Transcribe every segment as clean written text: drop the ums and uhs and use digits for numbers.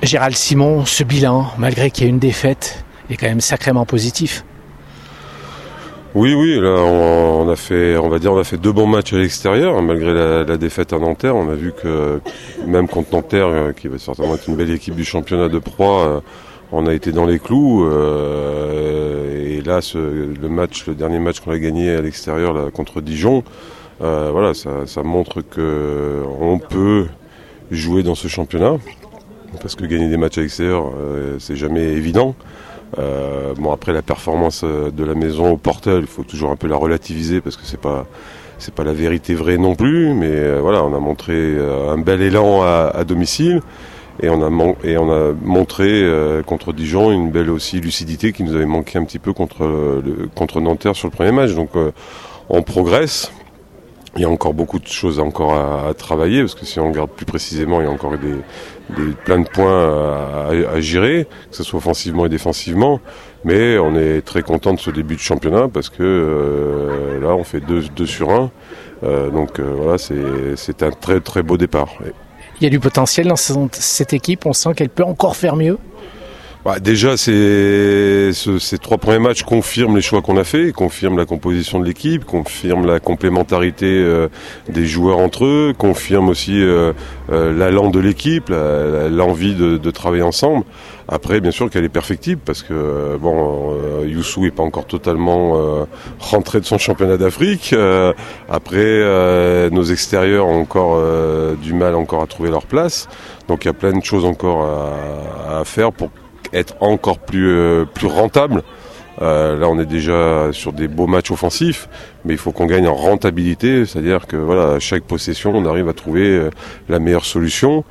Gérald Simon, ce bilan, malgré qu'il y ait une défaite, est quand même sacrément positif. Oui, là on a fait 2 bons matchs à l'extérieur, malgré la défaite à Nanterre. On a vu que même contre Nanterre, qui va certainement être une belle équipe du championnat de Pro, on a été dans les clous. Et là, le dernier match qu'on a gagné à l'extérieur là, contre Dijon, ça montre que on peut jouer dans ce championnat, parce que gagner des matchs à l'extérieur, c'est jamais évident. Après la performance de la maison au Portel, il faut toujours un peu la relativiser parce que c'est pas la vérité vraie non plus, mais on a montré un bel élan à domicile et on a montré contre Dijon une belle aussi lucidité qui nous avait manqué un petit peu contre Nanterre sur le premier match. Donc on progresse. Il y a encore beaucoup de choses à travailler, parce que si on regarde plus précisément, il y a encore plein de points à gérer, que ce soit offensivement et défensivement. Mais on est très content de ce début de championnat, parce que là, on fait 2 sur 1. C'est un très très beau départ. Il y a du potentiel dans cette équipe, on sent qu'elle peut encore faire mieux. Déjà, ces 3 premiers matchs confirment les choix qu'on a fait, confirment la composition de l'équipe, confirment la complémentarité des joueurs entre eux, confirment aussi l'allant de l'équipe, l'envie de travailler ensemble. Après, bien sûr qu'elle est perfectible, parce que Youssou est pas encore totalement rentré de son championnat d'Afrique. Nos extérieurs ont encore du mal encore à trouver leur place. Donc il y a plein de choses encore à faire pour être encore plus rentable. Là on est déjà sur des beaux matchs offensifs, mais il faut qu'on gagne en rentabilité, c'est-à-dire que à chaque possession on arrive à trouver la meilleure solution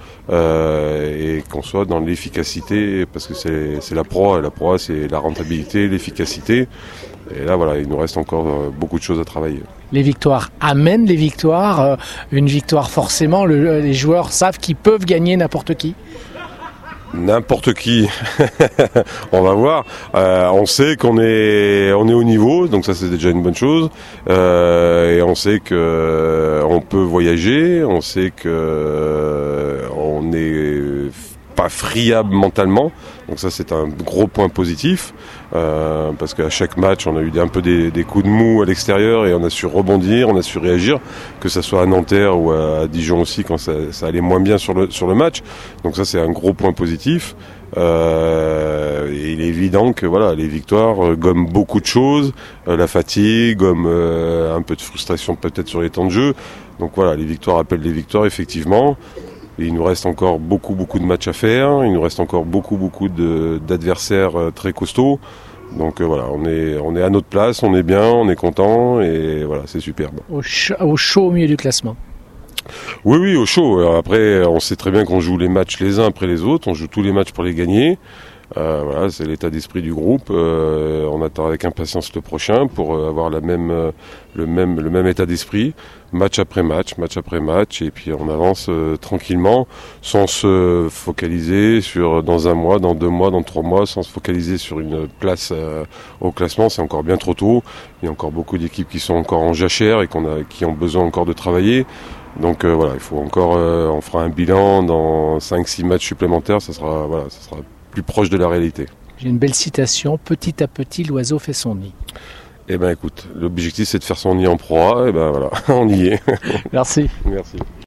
et qu'on soit dans l'efficacité, parce que c'est la proie, et la proie c'est la rentabilité, l'efficacité. Et là il nous reste encore beaucoup de choses à travailler. Les victoires amènent les victoires. Une victoire forcément, les joueurs savent qu'ils peuvent gagner n'importe qui. N'importe qui, on va voir. On sait qu'on est au niveau, donc ça c'est déjà une bonne chose. Et on sait que on peut voyager, on sait que on n'est pas friable mentalement. Donc ça c'est un gros point positif, parce qu'à chaque match on a eu un peu des coups de mou à l'extérieur et on a su rebondir, on a su réagir, que ça soit à Nanterre ou à Dijon aussi quand ça allait moins bien sur le match. Donc ça c'est un gros point positif. Et il est évident que les victoires gomment beaucoup de choses, la fatigue, gomment un peu de frustration peut-être sur les temps de jeu. Donc les victoires appellent les victoires effectivement. Et il nous reste encore beaucoup de matchs à faire. Il nous reste encore beaucoup d'adversaires très costauds. Donc on est à notre place, on est bien, on est content et c'est superbe. Au chaud au milieu du classement. Oui, au chaud. Après, on sait très bien qu'on joue les matchs les uns après les autres. On joue tous les matchs pour les gagner. C'est l'état d'esprit du groupe. On attend avec impatience le prochain pour avoir le même état d'esprit, match après match, et puis on avance tranquillement, sans se focaliser sur dans 1 mois, dans 2 mois, dans 3 mois, sans se focaliser sur une place au classement. C'est encore bien trop tôt. Il y a encore beaucoup d'équipes qui sont encore en jachère et qui ont besoin encore de travailler. Donc il faut encore, on fera un bilan dans 5-6 matchs supplémentaires. Ça sera plus proche de la réalité. J'ai une belle citation, petit à petit l'oiseau fait son nid. Écoute, l'objectif c'est de faire son nid en proie, on y est. Merci. Merci.